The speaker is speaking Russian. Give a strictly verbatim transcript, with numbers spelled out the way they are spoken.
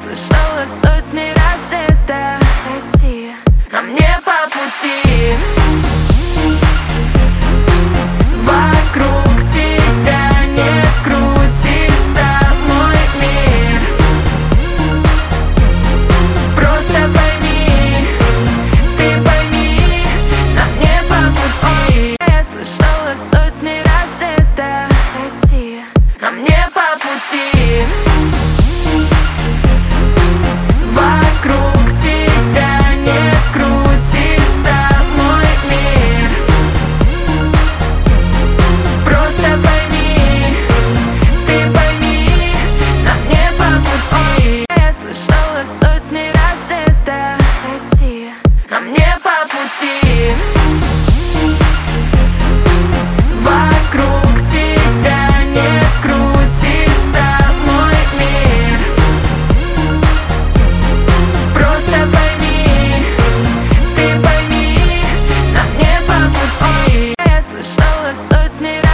слышала сотни раз это. Прости, нам не по пути. Вокруг тебя не крутится мой мир. Просто пойми, ты пойми, нам не по пути. Я слышала сотни раз это. Прости, нам не по пути. Вокруг тебя не крутится мой мир. Просто пойми, ты пойми, нам не по пути. Я слышала сотни раз это. Прости, нам не по пути. Вокруг тебя не крутится мой мир. Просто пойми, ты пойми, нам не по пути. Я слышала сотни раз.